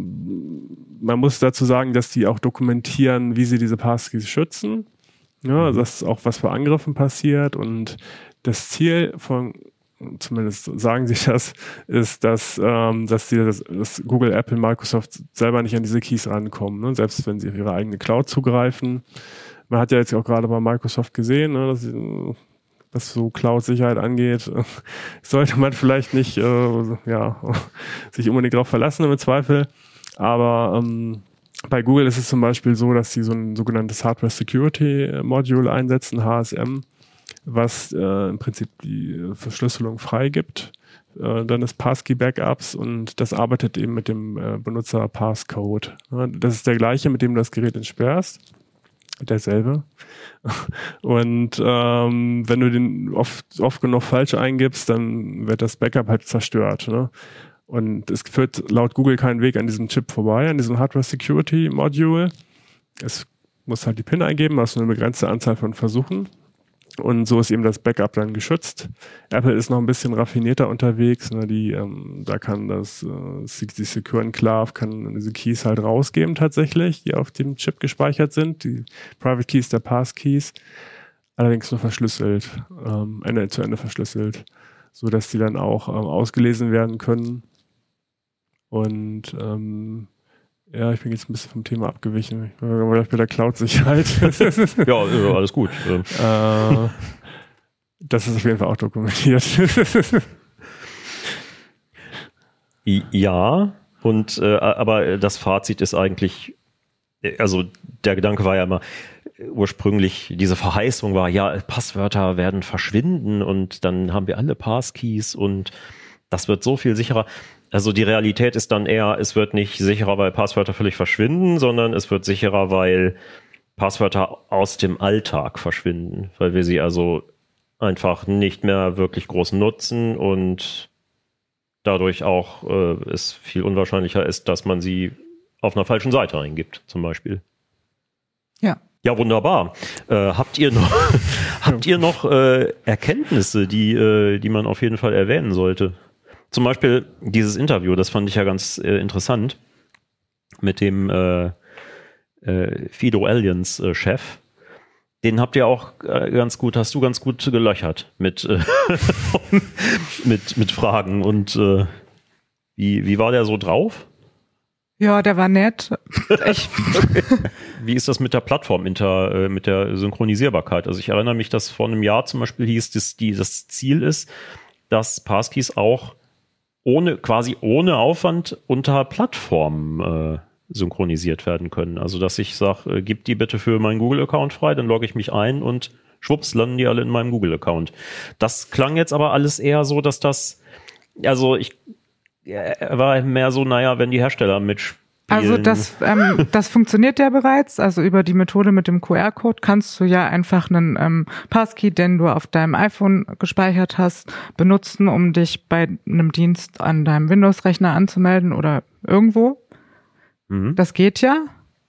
Man muss dazu sagen, dass die auch dokumentieren, wie sie diese Passkeys schützen. Ja, mhm. dass auch was für Angriffen passiert und das Ziel von zumindest sagen sie das, ist, dass, ähm, dass, die, dass, dass Google, Apple, Microsoft selber nicht an diese Keys rankommen, ne? Selbst wenn sie auf ihre eigene Cloud zugreifen. Man hat ja jetzt auch gerade bei Microsoft gesehen, ne, dass, was so Cloud-Sicherheit angeht, sollte man vielleicht nicht äh, ja, sich unbedingt darauf verlassen im Zweifel. Aber ähm, bei Google ist es zum Beispiel so, dass sie so ein sogenanntes Hardware Security Module einsetzen, H S M, was äh, im Prinzip die Verschlüsselung freigibt äh, deines Passkey-Backups und das arbeitet eben mit dem äh, Benutzer-Passcode. Ja, das ist der gleiche, mit dem du das Gerät entsperrst. Derselbe. Und ähm, wenn du den oft, oft genug falsch eingibst, dann wird das Backup halt zerstört. Ne? Und es führt laut Google keinen Weg an diesem Chip vorbei, an diesem Hardware Security Module. Es muss halt die PIN eingeben, hast eine begrenzte Anzahl von Versuchen. Und so ist eben das Backup dann geschützt. Apple ist noch ein bisschen raffinierter unterwegs. Ne? Die, ähm, da kann das äh, die Secure Enclave kann diese Keys halt rausgeben tatsächlich, die auf dem Chip gespeichert sind. Die Private Keys der Passkeys. Allerdings nur verschlüsselt, ähm, Ende zu Ende verschlüsselt, so dass die dann auch ähm, ausgelesen werden können. Und ähm, ja, ich bin jetzt ein bisschen vom Thema abgewichen. Ich war gleich bei der Cloud-Sicherheit. Ja, äh, alles gut. äh, das ist auf jeden Fall auch dokumentiert. Ja, und äh, aber das Fazit ist eigentlich, also der Gedanke war ja immer, ursprünglich diese Verheißung war, ja, Passwörter werden verschwinden und dann haben wir alle Passkeys und das wird so viel sicherer. Also die Realität ist dann eher, es wird nicht sicherer, weil Passwörter völlig verschwinden, sondern es wird sicherer, weil Passwörter aus dem Alltag verschwinden, weil wir sie also einfach nicht mehr wirklich groß nutzen und dadurch auch äh, es viel unwahrscheinlicher ist, dass man sie auf einer falschen Seite eingibt, zum Beispiel. Ja. Ja, wunderbar. Äh, habt ihr noch, habt ihr noch äh, Erkenntnisse, die, äh, die man auf jeden Fall erwähnen sollte? Zum Beispiel dieses Interview, das fand ich ja ganz äh, interessant, mit dem äh, äh, Fido Aliens äh, Chef. Den habt ihr auch äh, ganz gut, hast du ganz gut gelöchert mit, äh, mit, mit Fragen. Und äh, wie, wie war der so drauf? Ja, der war nett. Ich Wie ist das mit der Plattform, inter, äh, mit der Synchronisierbarkeit? Also ich erinnere mich, dass vor einem Jahr zum Beispiel hieß, dass die, das Ziel ist, dass Passkeys auch ohne, quasi ohne Aufwand unter Plattformen äh, synchronisiert werden können. Also dass ich sage, äh, gib die bitte für meinen Google-Account frei, dann logge ich mich ein und schwupps, landen die alle in meinem Google-Account. Das klang jetzt aber alles eher so, dass das, also ich äh, war mehr so, naja, wenn die Hersteller mitspielen. Also das, ähm, das funktioniert ja bereits. Also über die Methode mit dem Q R-Code kannst du ja einfach einen ähm, Passkey, den du auf deinem iPhone gespeichert hast, benutzen, um dich bei einem Dienst an deinem Windows-Rechner anzumelden oder irgendwo. Mhm. Das geht ja.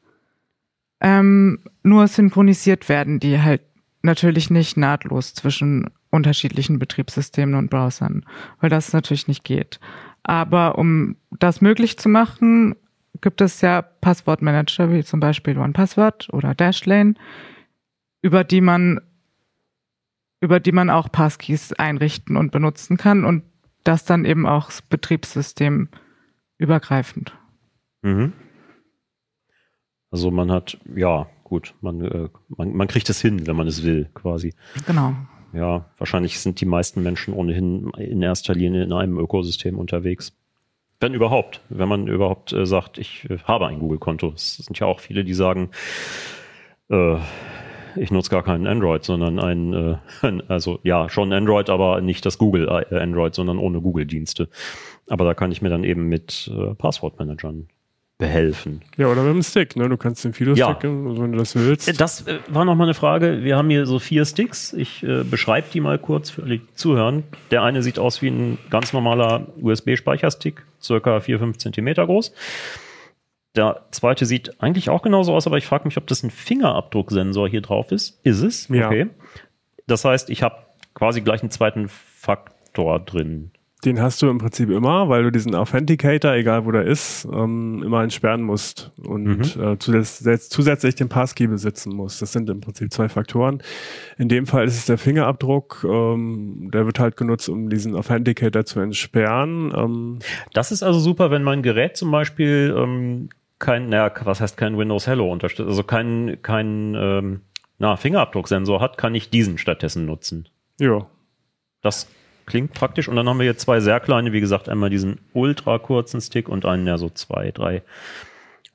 Ähm, nur synchronisiert werden die halt natürlich nicht nahtlos zwischen unterschiedlichen Betriebssystemen und Browsern, weil das natürlich nicht geht. Aber um das möglich zu machen, gibt es ja Passwortmanager wie zum Beispiel OnePassword oder Dashlane, über die man über die man auch Passkeys einrichten und benutzen kann und das dann eben auch Betriebssystem übergreifend. Mhm. Also man hat, ja gut, man, äh, man, man kriegt es hin, wenn man es will, quasi. Genau. Ja, wahrscheinlich sind die meisten Menschen ohnehin in erster Linie in einem Ökosystem unterwegs. Wenn überhaupt, wenn man überhaupt äh, sagt, ich äh, habe ein Google-Konto. Es sind ja auch viele, die sagen, äh, ich nutze gar keinen Android, sondern ein, äh, ein, also ja, schon Android, aber nicht das Google äh, Android, sondern ohne Google-Dienste. Aber da kann ich mir dann eben mit äh, Passwortmanagern behelfen. Ja, oder mit dem Stick, ne? Du kannst den Fido-Stick, ja. wenn du das willst. Das äh, war nochmal eine Frage. Wir haben hier so vier Sticks. Ich äh, beschreibe die mal kurz für alle, die zuhören. Der eine sieht aus wie ein ganz normaler U S B-Speicherstick, circa vier, fünf Zentimeter groß. Der zweite sieht eigentlich auch genauso aus, aber ich frage mich, ob das ein Fingerabdrucksensor hier drauf ist. Ist es? Ja. Okay. Das heißt, ich habe quasi gleich einen zweiten Faktor drin. Den hast du im Prinzip immer, weil du diesen Authenticator, egal wo der ist, ähm, immer entsperren musst und mhm. äh, zusätzlich, zusätzlich den Passkey besitzen musst. Das sind im Prinzip zwei Faktoren. In dem Fall ist es der Fingerabdruck, ähm, der wird halt genutzt, um diesen Authenticator zu entsperren. Ähm, das ist also super, wenn mein Gerät zum Beispiel ähm, kein, naja, was heißt kein Windows Hello unterstützt, also kein, kein ähm, na, Fingerabdrucksensor hat, kann ich diesen stattdessen nutzen. Ja. Das klingt praktisch. Und dann haben wir jetzt zwei sehr kleine, wie gesagt, einmal diesen ultra kurzen Stick und einen, ja so zwei, drei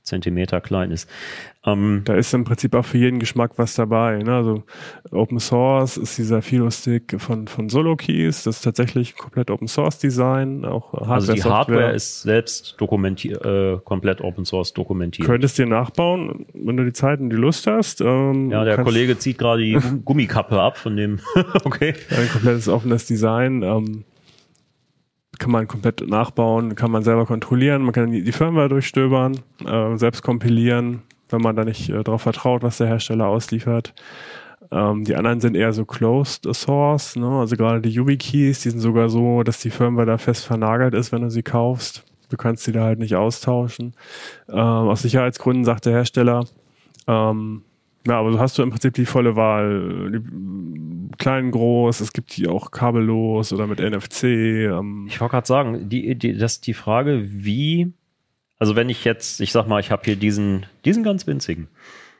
Zentimeter klein ist. Ähm, da ist im Prinzip auch für jeden Geschmack was dabei. Ne? Also Open Source ist dieser Fido-Stick von, von Solo-Keys, das ist tatsächlich komplett Open Source Design, auch Hardware. Also die Hardware ist selbst dokumentiert, äh, komplett Open Source dokumentiert. Könntest dir nachbauen, wenn du die Zeit und die Lust hast. Ähm, ja, der Kollege zieht gerade die Gummikappe ab von dem, okay. Ein komplettes offenes Design, ähm, kann man komplett nachbauen, kann man selber kontrollieren, man kann die, die Firmware durchstöbern, äh, selbst kompilieren, wenn man da nicht äh, darauf vertraut, was der Hersteller ausliefert. Ähm, die anderen sind eher so Closed Source, ne? Also gerade die YubiKeys, die sind sogar so, dass die Firmware da fest vernagelt ist, wenn du sie kaufst. Du kannst sie da halt nicht austauschen. Ähm, aus Sicherheitsgründen sagt der Hersteller, ähm, ja, aber so hast du im Prinzip die volle Wahl. Die, klein, groß, es gibt die auch kabellos oder mit N F C. Ähm. Ich wollte gerade sagen, die, die, das ist die Frage, wie, also wenn ich jetzt, ich sag mal, ich habe hier diesen, diesen ganz winzigen,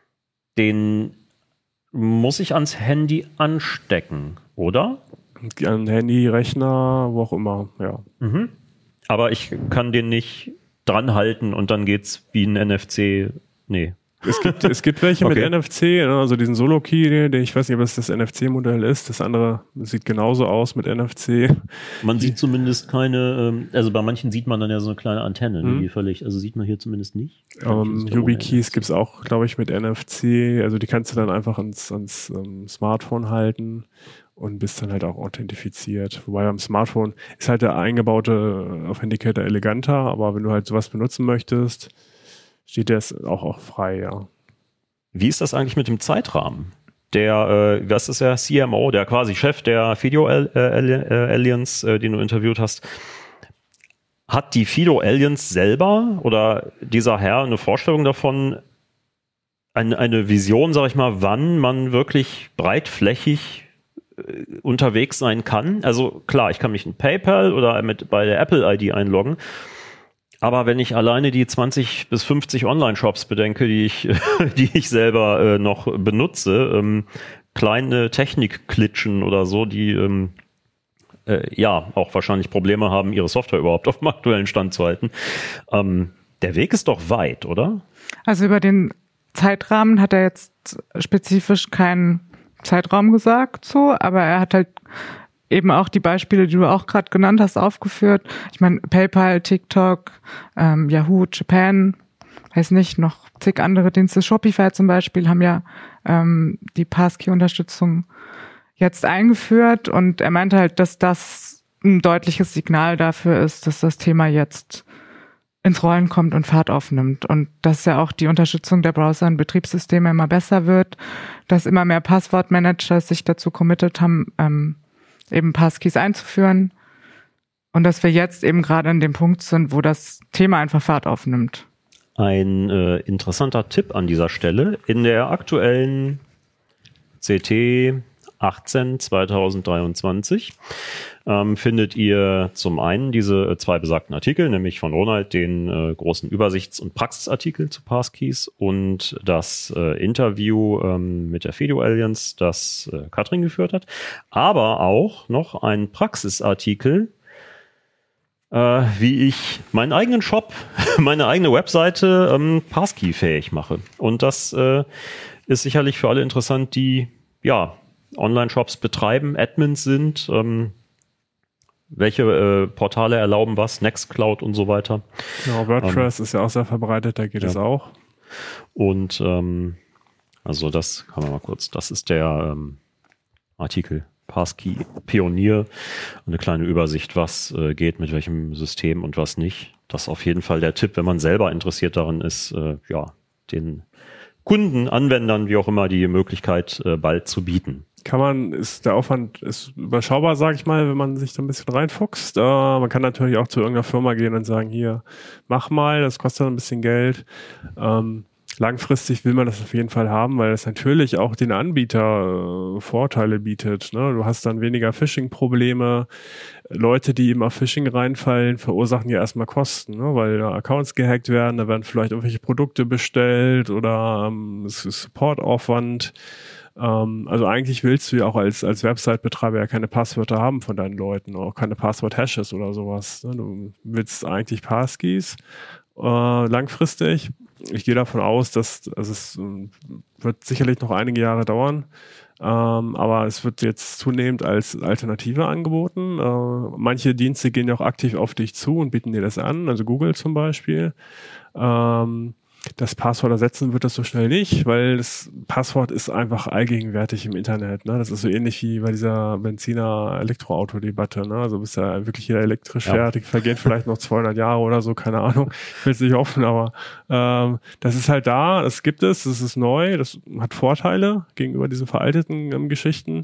den muss ich ans Handy anstecken, oder? An Handy, Rechner, wo auch immer, ja. Mhm. Aber ich kann den nicht dran halten und dann geht's wie ein N F C, nee. Es gibt, es gibt welche okay. mit N F C, also diesen Solo-Key, den ich weiß nicht, ob es das N F C-Modell ist. Das andere sieht genauso aus mit N F C. Man sieht zumindest keine, also bei manchen sieht man dann ja so eine kleine Antenne, hm. die völlig, also sieht man hier zumindest nicht. Um, YubiKeys gibt es auch, glaube ich, mit N F C. Also die kannst du dann einfach ans, ans um, Smartphone halten und bist dann halt auch authentifiziert. Wobei beim Smartphone ist halt der eingebaute Authenticator eleganter, aber wenn du halt sowas benutzen möchtest, steht der auch, auch frei, ja. Wie ist das eigentlich mit dem Zeitrahmen? Der, äh, was ist der C M O, der quasi Chef der Fido Alliance, äh, den du interviewt hast, hat die Fido Alliance selber oder dieser Herr eine Vorstellung davon, eine, eine Vision, sag ich mal, wann man wirklich breitflächig äh, unterwegs sein kann? Also klar, ich kann mich in PayPal oder mit bei der Apple I D einloggen. Aber wenn ich alleine die zwanzig bis fünfzig Online-Shops bedenke, die ich, die ich selber äh, noch benutze, ähm, kleine Technikklitschen oder so, die ähm, äh, ja auch wahrscheinlich Probleme haben, ihre Software überhaupt auf dem aktuellen Stand zu halten. Ähm, der Weg ist doch weit, oder? Also über den Zeitrahmen hat er jetzt spezifisch keinen Zeitraum gesagt, so, aber er hat halt eben auch die Beispiele, die du auch gerade genannt hast, aufgeführt. Ich meine, PayPal, TikTok, ähm, Yahoo, Japan, weiß nicht, noch zig andere Dienste. Shopify zum Beispiel haben ja ähm, die Passkey-Unterstützung jetzt eingeführt und er meinte halt, dass das ein deutliches Signal dafür ist, dass das Thema jetzt ins Rollen kommt und Fahrt aufnimmt und dass ja auch die Unterstützung der Browser und Betriebssysteme immer besser wird, dass immer mehr Passwortmanager sich dazu committed haben, ähm, eben Passkeys einzuführen und dass wir jetzt eben gerade an dem Punkt sind, wo das Thema einfach Fahrt aufnimmt. Ein äh, interessanter Tipp an dieser Stelle. In der aktuellen C T achtzehn zweitausenddreiundzwanzig ähm, findet ihr zum einen diese zwei besagten Artikel, nämlich von Ronald den äh, großen Übersichts- und Praxisartikel zu Passkeys und das äh, Interview ähm, mit der Fido Alliance, das äh, Katrin geführt hat, aber auch noch ein Praxisartikel, äh, wie ich meinen eigenen Shop, meine eigene Webseite ähm, Passkey-fähig mache. Und das äh, ist sicherlich für alle interessant, die ja Online-Shops betreiben, Admins sind, ähm, welche äh, Portale erlauben was, Nextcloud und so weiter. Ja, WordPress ähm, ist ja auch sehr verbreitet, da geht ja. es auch. Und ähm, also das kann man mal kurz, das ist der ähm, Artikel Passkey Pionier, eine kleine Übersicht, was äh, geht, mit welchem System und was nicht. Das ist auf jeden Fall der Tipp, wenn man selber interessiert daran ist, äh, ja, den Kunden, Anwendern, wie auch immer, die Möglichkeit äh, bald zu bieten. Kann man, ist der Aufwand ist überschaubar, sage ich mal, wenn man sich da ein bisschen reinfuchst. Äh, man kann natürlich auch zu irgendeiner Firma gehen und sagen, hier, mach mal, das kostet ein bisschen Geld. Ähm, langfristig will man das auf jeden Fall haben, weil das natürlich auch den Anbieter äh, Vorteile bietet. Ne? Du hast dann weniger Phishing-Probleme. Leute, die eben auf Phishing reinfallen, verursachen ja erstmal Kosten, ne? Weil ja, Accounts gehackt werden, da werden vielleicht irgendwelche Produkte bestellt oder ähm, es ist Supportaufwand. Ähm, also eigentlich willst du ja auch als, als Website-Betreiber ja keine Passwörter haben von deinen Leuten, auch keine Passwort-Hashes oder sowas. Ne? Du willst eigentlich Passkeys äh, langfristig. Ich gehe davon aus, dass also es äh, wird sicherlich noch einige Jahre dauern, ähm, aber es wird jetzt zunehmend als Alternative angeboten. Äh, manche Dienste gehen ja auch aktiv auf dich zu und bieten dir das an, also Google zum Beispiel. Ähm, Das Passwort ersetzen wird das so schnell nicht, weil das Passwort ist einfach allgegenwärtig im Internet. Ne? Das ist so ähnlich wie bei dieser Benziner-Elektroauto-Debatte. Ne? Also bis da wirklich jeder elektrisch ja. fertig, vergeht vielleicht noch zweihundert Jahre oder so, keine Ahnung. Ich will es nicht hoffen, aber ähm, das ist halt da, das gibt es, das ist neu, das hat Vorteile gegenüber diesen veralteten ähm, Geschichten.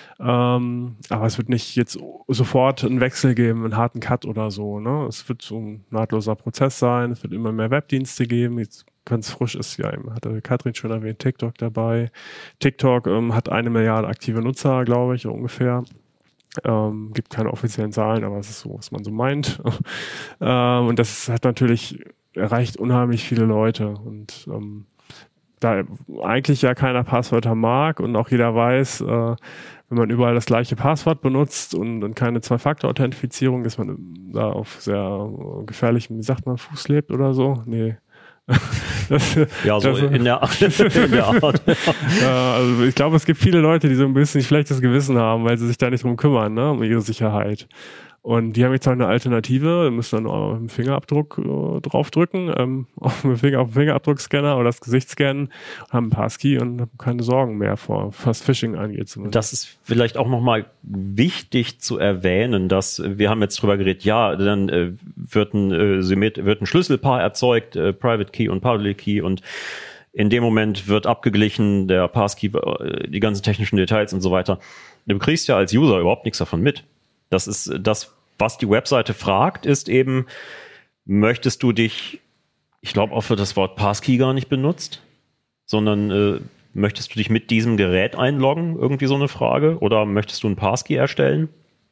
Ähm, aber es wird nicht jetzt sofort einen Wechsel geben, einen harten Cut oder so. Ne? Es wird so ein nahtloser Prozess sein, es wird immer mehr Webdienste geben. Jetzt ganz frisch ist ja, eben, hatte Katrin schon erwähnt, TikTok dabei. TikTok ähm, hat eine Milliarde aktive Nutzer, glaube ich, ungefähr. Ähm, gibt keine offiziellen Zahlen, aber es ist so, was man so meint. ähm, und das hat natürlich, erreicht unheimlich viele Leute. Und ähm, da eigentlich ja keiner Passwörter mag und auch jeder weiß, äh, wenn man überall das gleiche Passwort benutzt und, und keine Zwei-Faktor-Authentifizierung, dass man da auf sehr gefährlichem, wie sagt man, Fuß lebt oder so. Nee. Das, ja, so das, in, der, in der Art. Ja, also ich glaube, es gibt viele Leute, die so ein bisschen schlechtes Gewissen haben, weil sie sich da nicht drum kümmern, ne, um ihre Sicherheit. Und die haben jetzt halt eine Alternative, müssen dann auch einen Fingerabdruck äh, draufdrücken, ähm, auf den Finger, auf den Fingerabdruckscanner oder das Gesicht scannen, haben einen Passkey und haben keine Sorgen mehr vor, was Phishing angeht. Zumindest. Das ist vielleicht auch nochmal wichtig zu erwähnen, dass wir haben jetzt drüber geredet, ja, dann äh, wird, ein, äh, Symmet- wird ein Schlüsselpaar erzeugt, äh, Private Key und Public Key, und in dem Moment wird abgeglichen, der Passkey, äh, die ganzen technischen Details und so weiter. Du kriegst ja als User überhaupt nichts davon mit. Das ist das, was die Webseite fragt, ist eben, möchtest du dich, ich glaube auch für das Wort Passkey gar nicht benutzt, sondern äh, möchtest du dich mit diesem Gerät einloggen, irgendwie so eine Frage, oder möchtest du einen Passkey erstellen?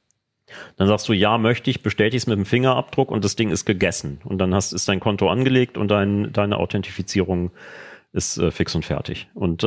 Dann sagst du, ja, möchte ich, bestätigst mit dem Fingerabdruck und das Ding ist gegessen. Und dann hast, ist dein Konto angelegt und dein, deine Authentifizierung ist äh, fix und fertig. Und äh,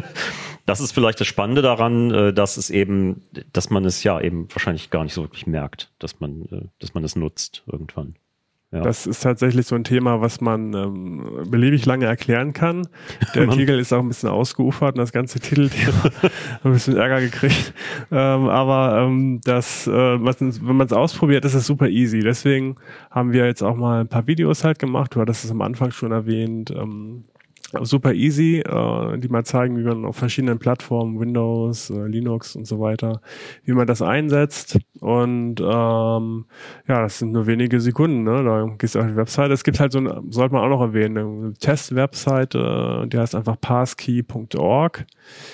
das ist vielleicht das Spannende daran, äh, dass es eben, dass man es ja eben wahrscheinlich gar nicht so wirklich merkt, dass man, äh, dass man es nutzt irgendwann. Ja. Das ist tatsächlich so ein Thema, was man ähm, beliebig lange erklären kann. Der Artikel ist auch ein bisschen ausgeufert und das ganze Titelthema hat ein bisschen Ärger gekriegt. Ähm, aber ähm, das, äh, was, wenn man es ausprobiert, ist es super easy. Deswegen haben wir jetzt auch mal ein paar Videos halt gemacht. Du hattest es am Anfang schon erwähnt. Ähm, super easy, äh, die mal zeigen, wie man auf verschiedenen Plattformen, Windows, äh, Linux und so weiter, wie man das einsetzt. Und ähm, ja, das sind nur wenige Sekunden, ne? Da gehst du auf die Webseite. Es gibt halt so eine, sollte man auch noch erwähnen, eine Test-Webseite, die heißt einfach passkey punkt org.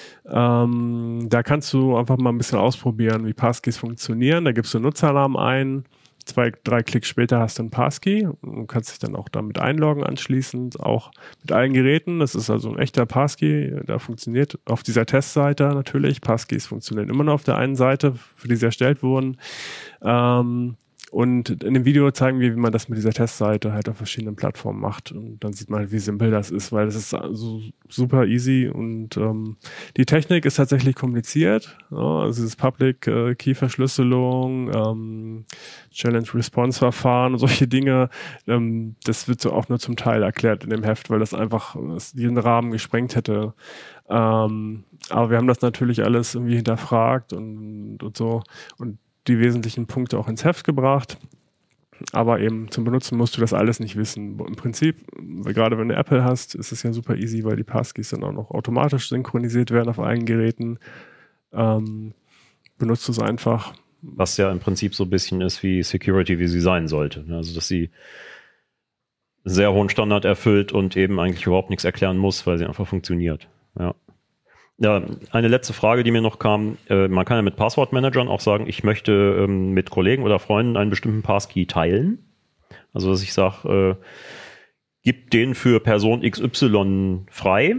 Ähm, da kannst du einfach mal ein bisschen ausprobieren, wie Passkeys funktionieren. Da gibst du Nutzernamen ein. Zwei, drei Klicks später hast du einen Passkey und kannst dich dann auch damit einloggen anschließend, auch mit allen Geräten. Das ist also ein echter Passkey, der funktioniert auf dieser Testseite natürlich. Passkeys funktionieren immer noch auf der einen Seite, für die sie erstellt wurden. Ähm, und in dem Video zeigen wir, wie man das mit dieser Testseite halt auf verschiedenen Plattformen macht. Und dann sieht man halt, wie simpel das ist, weil das ist also super easy und ähm, die Technik ist tatsächlich kompliziert. Ja, also dieses Public äh, Key Verschlüsselung, ähm, Challenge Response Verfahren und solche Dinge, ähm, das wird so auch nur zum Teil erklärt in dem Heft, weil das einfach das diesen Rahmen gesprengt hätte. Ähm, aber wir haben das natürlich alles irgendwie hinterfragt und, und so und die wesentlichen Punkte auch ins Heft gebracht. Aber eben zum Benutzen musst du das alles nicht wissen. Im Prinzip, gerade wenn du Apple hast, ist es ja super easy, weil die Passkeys dann auch noch automatisch synchronisiert werden auf allen Geräten. Ähm, benutzt du es einfach. Was ja im Prinzip so ein bisschen ist wie Security, wie sie sein sollte. Also, dass sie einen sehr hohen Standard erfüllt und eben eigentlich überhaupt nichts erklären muss, weil sie einfach funktioniert. Ja. Ja, eine letzte Frage, die mir noch kam. Äh, man kann ja mit Passwortmanagern auch sagen, ich möchte ähm, mit Kollegen oder Freunden einen bestimmten Passkey teilen. Also, dass ich sage, äh, gib den für Person X Y frei.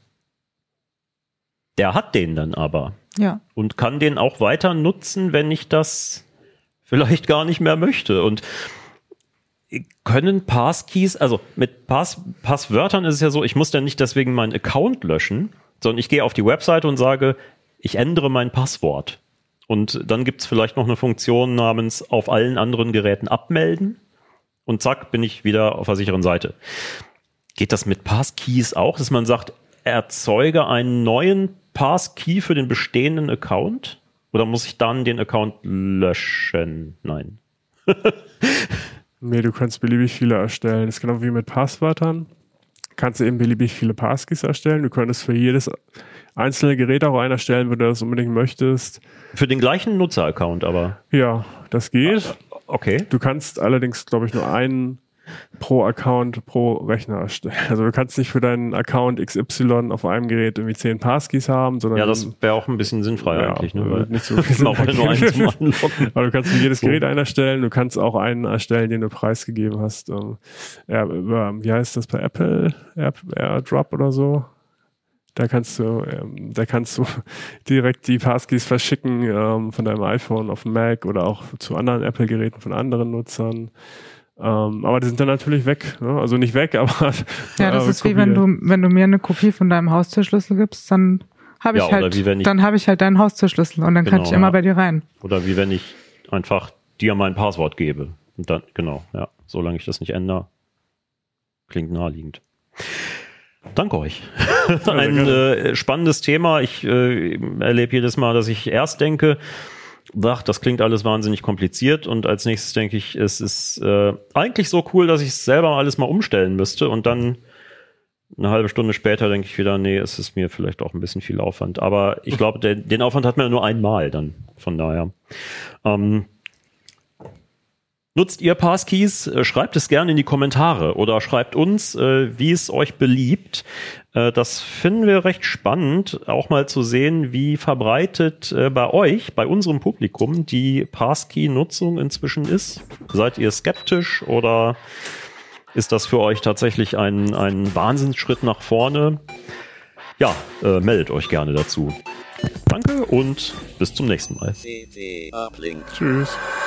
Der hat den dann aber. Ja. Und kann den auch weiter nutzen, wenn ich das vielleicht gar nicht mehr möchte. Und können Passkeys, also mit Pass, Passwörtern ist es ja so, ich muss dann nicht deswegen meinen Account löschen, sondern ich gehe auf die Webseite und sage, ich ändere mein Passwort. Und dann gibt es vielleicht noch eine Funktion namens auf allen anderen Geräten abmelden. und zack, bin ich wieder auf der sicheren Seite. Geht das mit Passkeys auch, dass man sagt, erzeuge einen neuen Passkey für den bestehenden Account? Oder muss ich dann den Account löschen? Nein. Nee, du kannst beliebig viele erstellen. Das ist genau wie mit Passwörtern. Kannst du eben beliebig viele Passkeys erstellen. Du könntest für jedes einzelne Gerät auch einen erstellen, wenn du das unbedingt möchtest. Für den gleichen Nutzer-Account aber? Ja, das geht. Okay. Du kannst allerdings, glaube ich, nur einen pro Account, pro Rechner erstellen. Also du kannst nicht für deinen Account X Y auf einem Gerät irgendwie zehn Passkeys haben, sondern... Ja, das wäre auch ein bisschen sinnfrei ja, eigentlich. Ne? Weil nicht so viel Sinn auch nur einen zum Anlocken. Aber du kannst für jedes So. Gerät einen erstellen. Du kannst auch einen erstellen, den du preisgegeben hast. Ähm, ja, über, wie heißt das bei Apple? Air, AirDrop oder so? Da kannst du, ähm, da kannst du direkt die Passkeys verschicken ähm, von deinem iPhone auf den Mac oder auch zu anderen Apple-Geräten von anderen Nutzern. Ähm, aber die sind dann natürlich weg. Ne? Also nicht weg, aber ja, das äh, ist wie wenn du, wenn du mir eine Kopie von deinem Haustürschlüssel gibst, dann habe ich Ja, oder halt, wie wenn ich- dann habe ich halt deinen Haustürschlüssel und dann kann Genau, ich immer ja. bei dir rein. Oder wie wenn ich einfach dir mein Passwort gebe. Und dann, genau, ja. Solange ich das nicht ändere. Klingt naheliegend. Danke euch. Ein äh, spannendes Thema. Ich äh, erlebe jedes Mal, dass ich erst denke, ach, das klingt alles wahnsinnig kompliziert und als nächstes denke ich, es ist äh, eigentlich so cool, dass ich es selber alles mal umstellen müsste und dann eine halbe Stunde später denke ich wieder, nee, es ist mir vielleicht auch ein bisschen viel Aufwand. Aber ich glaube, den, den Aufwand hat man ja nur einmal dann. Von daher. Ähm, Nutzt ihr Passkeys? Schreibt es gerne in die Kommentare oder schreibt uns, äh, wie es euch beliebt. Äh, das finden wir recht spannend, auch mal zu sehen, wie verbreitet äh, bei euch, bei unserem Publikum, die Passkey-Nutzung inzwischen ist. Seid ihr skeptisch oder ist das für euch tatsächlich ein, ein Wahnsinnsschritt nach vorne? Ja, äh, meldet euch gerne dazu. Danke und bis zum nächsten Mal. C T Uplink. Tschüss.